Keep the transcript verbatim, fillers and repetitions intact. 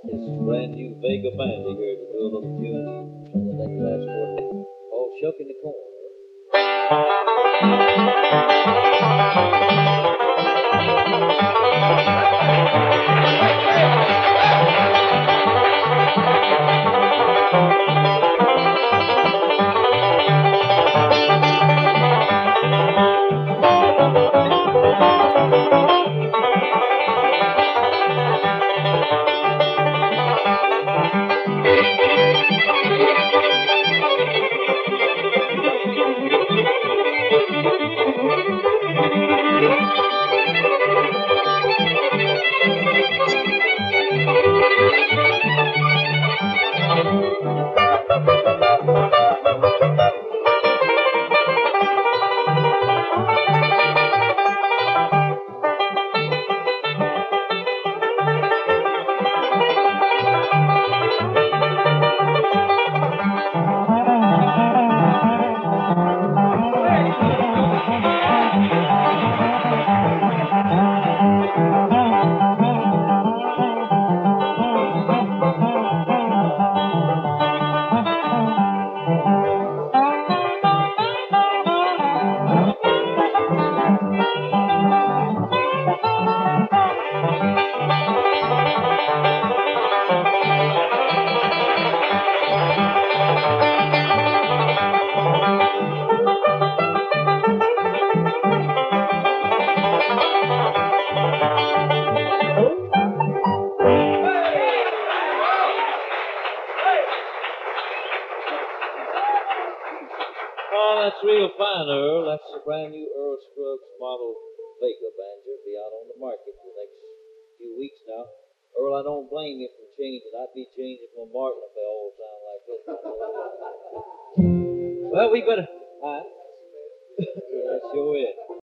His brand new Vega banjo here to do a little tune from the next last quartet. Oh, Shuck in the Corn. Oh, that's real fine, Earl. That's the brand new Earl Scruggs model Vega banjo. Be out on the market for the next few weeks now. Earl, I don't blame you for changing. I'd be changing from Martin if they all sound like this. Well, we better. Huh? Yeah, sure is.